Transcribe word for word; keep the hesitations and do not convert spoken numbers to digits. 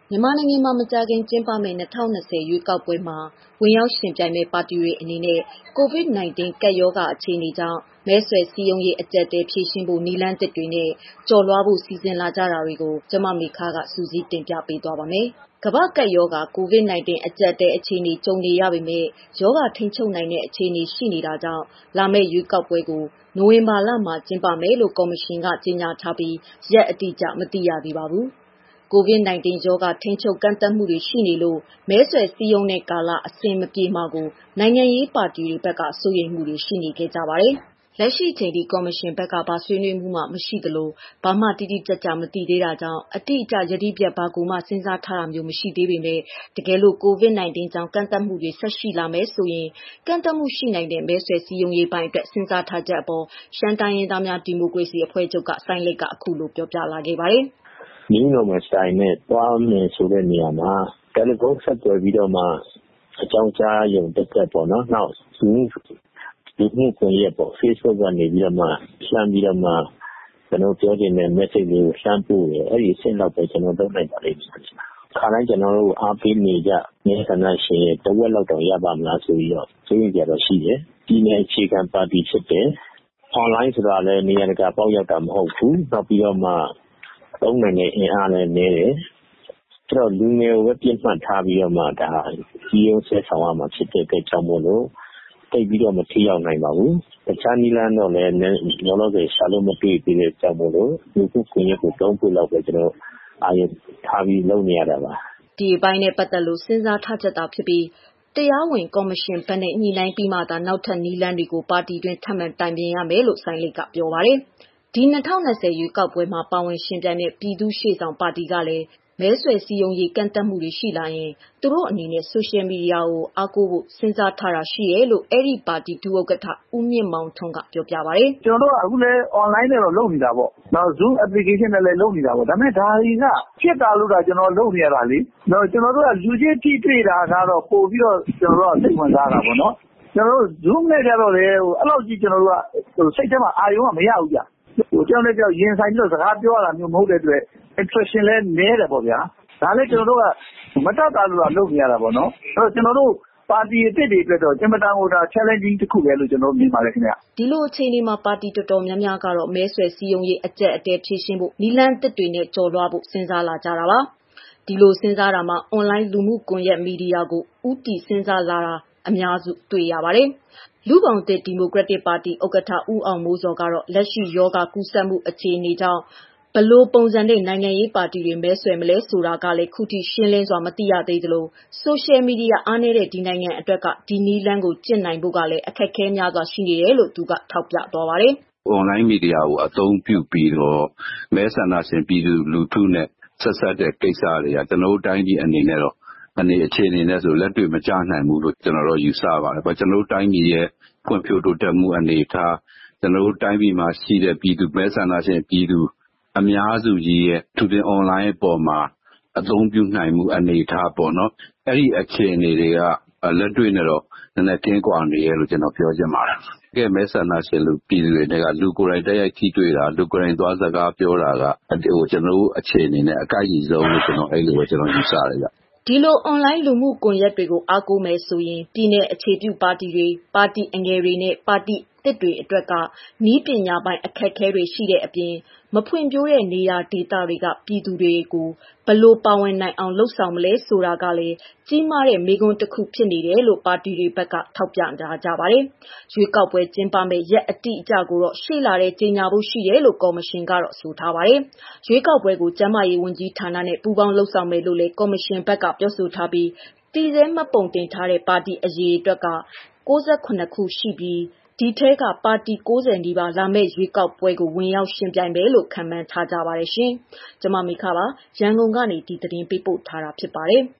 မြန်မာနိုင်ငံမှာမကြာခင်ကျင်းပမယ့်၂၀၂၀ရွေးကောက်ပွဲမှာဝင်ရောက်ယှဉ်ပြိုင်မယ့်ပါတီတွေအနေနဲ့ ကိုဗစ် ၁၉ ကပ်ရောဂါအခြေအနေကြောင့်မဲဆွယ်စည်းရုံးရေးအကျပ်အတည်းဖြေရှင်းဖို့နည်းလမ်းသစ်တွေနဲ့ကျော်လွှားဖို့စီစဉ်လာကြတာတွေကိုကျမမေခကစုစည်းတင်ပြပေးသွားပါမယ်။ကမ္ဘာ့ကပ်ရောဂါ ကိုဗစ် ၁၉ အကျပ်အတည်းအခြေအနေကြုံနေရပေမဲ့ရောဂါထိန်းချုပ်နိုင်တဲ့အခြေအနေရှိနေတာကြောင့်လာမယ့်ရွေးကောက်ပွဲကိုနိုဝင်ဘာလမှာကျင်းပမယ်လို့ကော်မရှင်ကကြေညာထားပြီးရက်အတိအကျမသိရသေးပါဘူး။ကိုဗစ် ၁၉ ရောဂါထိန်းချုပ်ကန့်သတ်မှုတွေရှိနေလို့မဲဆွယ်စည်းရုံးတဲ့ကာလအဆင်မပြေမှာကိုနိုင်ငံရေးပါတီတွေဘက်ကစိုးရိမ်မှုတွေရှိနေခဲ့ကြပါတယ်။လက်ရှိချိန်ထိကော်မရှင်ဘက်ကဘာဆွေးနွေးမှုမှမရှိသလိုဘာမှတိတိကျကျမသိသေးတာကြောင့်အတိအကျယတိပြတ်ဘာကိုမှစဉ်းစားထားတာမျိုးမရှိသေးပေမဲ့တကယ်လို့ကိုဗစ် ၁၉ ကြောင့်ကန့်သတ်မှုတွေဆက်ရှိလာမယ်ဆိုရင်ကန့်သတ်မှုရှိနိုင်တဲ့မဲဆွယ်စည်းရုံးရေးပိုင်းအတွက်စဉ်းစားထားချက်အပေါ်ရှမ်းတိုင်းရင်းသားများဒီမိုကရေစီအဖွဲ့ချုပ်ကစိုင်းလိတ်ကအခုလိုပြောပြလာခဲ့ပါတယ်။မျိုးတော်မှာဆိုင်နဲ့တွားမယ်ဆိုတဲ့နေရာမှာတယ်လီဖုန်းဆက်သွယ်ပြီးတော့မှအကြောင်းကြားရုံတက်တက်ပေါ့နော်။နောက်ဒီဒီနေ့ကိုရပေါ့ Facebook ကနေပြီးတော့မှရှမ်းပြီးတော့မှကျွန်တော်ပြောခြင်းနဲ့ message လေးကိုရှမ်းပို့ရအဲ့ဒီအဆင့်တော့ပဲကျွန်တော်လုပ်နိုင်ပါလိမ့်မယ်။ခါတိုင်းကျွန်တော်တို့အားပေးနေကြနေဆန္ဒရှင်တဝက်လောက်တော့ရပါမလားဆိုပြီးတော့သိရင်ကြတော့ရှိတယ်။ဒီနေ့အခြေခံပါတီဖြစ်တယ်။ online ဆိုတာလည်းနေရာတကာပေါက်ရောက်တာမဟုတ်ဘူး။နောက်ပြီးတော့မှသုံးနိုင်တဲ့အင်အားလည်းနည်းတယ်။အဲ့တော့လူငယ်ကိုပဲပြင့်မှတ်ထားပြီးတော့မှဒါကြီးရုံးဆက်ဆောင်ရမှာဖြစ်တဲ့အတွက်ကြောင့်မို့လို့တိတ်ပြီးတော့မထိရောက်နိုင်ပါဘူး။တခြားနည်းလမ်းတော့လည်းလောလောဆယ်ရှာလို့မတွေ့သေးတဲ့ကြောင့်မို့လို့ဒီခုကွန်ရက်ကိုတုံးဖို့လောက်ပဲကျွန်တော်အာရုံထားပြီးလုပ်နေရတာပါ။ဒီအပိုင်းနဲ့ပတ်သက်လို့စဉ်းစားထားချက်သာဖြစ်ပြီးတရားဝင်ကော်မရှင်ဘက်နဲ့ညှိနှိုင်းပြီးမှသာနောက်ထပ်နည်းလမ်းတွေကိုပါတီတွင်ထပ်မံတိုင်ပင်ရမယ်လို့စိုင်းလိတ်ကပြောပါတယ်။ဒီ၂၀၂၀ရွေးကောက်ပွဲမှာပါဝင်ယှဉ်ပြိုင်တဲ့ပြည်သူ့ရှေ့ဆောင်ပါတီကလည်းမဲဆွယ်စည်းရုံးရေးကန့်သတ်မှုတွေရှိလာရင်သူတို့အနေနဲ့ဆိုရှယ်မီဒီယာကိုအားကိုးဖို့စဉ်းစားထားတာရှိတယ်လို့အဲ့ဒီပါတီဒုဥက္ကဋ္ဌဦးမြင့်မောင်ထွန်းကပြောပြပါတယ်။ကျွန်တော်တို့ကအခုလည်း online နဲ့တော့လုပ်နေတာပေါ့။နောက် Zoom application နဲ့လည်းလုပ်နေတာပေါ့။ဒါပေမဲ့ဒါတွေကဖြစ်တာလို့တာကျွန်တော်လုပ်နေရတာလေ။နောက်ကျွန်တော်တို့ကလူချင်းထိတွေ့တာကတော့ပို့ပြီးတော့ကျွန်တော်တို့စိတ်ဝင်စားတာပေါ့နော်။ကျွန်တော်တို့ Zoom နဲ့ကြတော့လေဟိုအဲ့လောက်ကြီးကျွန်တော်တို့ကစိတ်ထဲမှာအာရုံကမရဘူးကြာ။ဟိုကျွန်တော်လည်းကြောက်ရင်ဆိုင်ပြီးတော့စကားပြောရတာမျိုးမဟုတ်တဲ့အတွက် interaction လည်းနည်းတယ်ပေါ့ဗျာ။ဒါလည်းကျွန်တော်တို့ကမတတ်တာလို့လုပ်နေရတာပေါ့နော်။အဲ့တော့ကျွန်တော်တို့ပါတီအစ်စ်တွေအတွက်တော့အင်မတန်ဟိုဒါ challenging တစ်ခုပဲလို့ကျွန်တော်မြင်ပါတယ်ခင်ဗျ။ဒီလိုအခြေအနေမှာပါတီတော်တော်များများကတော့မဲဆွယ်စည်းရုံးရေးအကျက်အတဲဖြည့်ရှင်းဖို့နီလန်းတစ်တွေနဲ့ကြော်လွှားဖို့စဉ်းစားလာကြတာပါ။ဒီလိုစဉ်းစားတာမှာ online လူမှုကွန်ရက်မီဒီယာကိုဥတီစဉ်းစားလာတာအများစုတွေ့ရပါတယ်။လူပောင်သစ်ဒီမိုကရက်တစ်ပါတီဥက္ကဋ္ဌဦးအောင်မိုးစောကတော့လက်ရှိယောဂကူးစက်မှုအခြေအနေကြောင့်ဘလို့ပုံစံနဲ့နိုင်ငံရေးပါတီတွေမဲဆွယ်မလဲဆိုတာကလည်းခုထိရှင်းလင်းစွာမသိရသေးသလိုဆိုရှယ်မီဒီယာအားနည်းတဲ့ဒီနိုင်ငံအတွက်ကဒီနည်းလမ်းကိုကျင့်နိုင်ဖို့ကလည်းအခက်အခဲများစွာရှိနေတယ်လို့သူကထောက်ပြသွားပါတယ်။ online မီဒီယာကိုအသုံးပြုပြီးတော့မဲဆန္ဒရှင်ပြည်သူလူထုနဲ့ဆက်ဆက်တဲ့ကိစ္စတွေကကျွန်တော်တို့တိုင်းပြည်အနေနဲ့တော့အနေအခြေအနေနဲ့ဆိုလက်တွေ့မကျနိုင်ဘူးလို့ကျွန်တော်တို့ယူဆပါတယ်။ဘာကျွန်တော်တို့တိုင်းပြည်ရဲ့ဖွံ့ဖြိုးတိုးတက်မှုအနေထားကျွန်တော်တို့တိုင်းပြည်မှာရှိတဲ့ပြည်သူမဲဆန္ဒရှင်ပြည်သူအများစုကြီးရဲ့သူတင် online ပေါ်မှာအသုံးပြုနိုင်မှုအနေထားပေါ့နော်။အဲ့ဒီအခြေအနေတွေကလက်တွေ့နဲ့တော့နည်းနည်းကင်းကွာနေရလို့ကျွန်တော်ပြောချင်ပါတယ်။ကဲမဲဆန္ဒရှင်လူပြည်သူတွေကလူကိုယ်တိုင်တိုက်ရိုက်ထိတွေ့တာလူကိုယ်တိုင်သွားစကားပြောတာကဟိုကျွန်တော်တို့အခြေအနေနဲ့အကိုက်ကြီးဆုံးလို့ကျွန်တော်အဲ့လိုပဲကျွန်တော်ယူဆရတယ်ဗျ။ဒီလို online လူမှုကွန်ရက်တွေကိုအားကိုးမယ်ဆိုရင်ပြည်내အခြေပြုပါတီတွေပါတီအငယ်တွေနဲ့ပါတီတစ်တွေအတွက်ကနီးပညာပိုင်းအခက်အခဲတွေရှိတဲ့အပြင်မဖွံ့ဖြိုးတဲ့နေရာဒေသတွေကပြည်သူတွေကိုဘလို့ပါဝင်နိုင်အောင်လှုပ်ဆောင်မလဲဆိုတာကလည်းကြီးမားတဲ့မေးခွန်းတစ်ခုဖြစ်နေတယ်လို့ပါတီတွေဘက်ကထောက်ပြကြပါတယ်။ရွေးကောက်ပွဲကျင်းပမယ့်ရက်အတိအကျကိုတော့ရှေ့လာတဲ့ကြီးညာဖို့ရှိတယ်လို့ကော်မရှင်ကတော့ဆိုထားပါတယ်။ရွေးကောက်ပွဲကိုကျန်းမာရေးဝန်ကြီးဌာနနဲ့ပူးပေါင်းလှုပ်ဆောင်မယ်လို့လည်းကော်မရှင်ဘက်ကပြောဆိုထားပြီးတည်ဆဲမှတ်ပုံတင်ထားတဲ့ပါတီအရေးအတွက်က၉၇ခုရှိပြီးဒီထဲကပါတီ၉၀နီးပါးလာမယ့်ရွေးကောက်ပွဲကိုဝင်ရောက်ယှဉ်ပြိုင်မယ်လို့ခန့်မှန်းထားကြပါတယ်ရှင်။ကျွန်မမေခပါရန်ကုန်ကနေဒီသတင်းပေးပို့ထားတာဖြစ်ပါတယ်။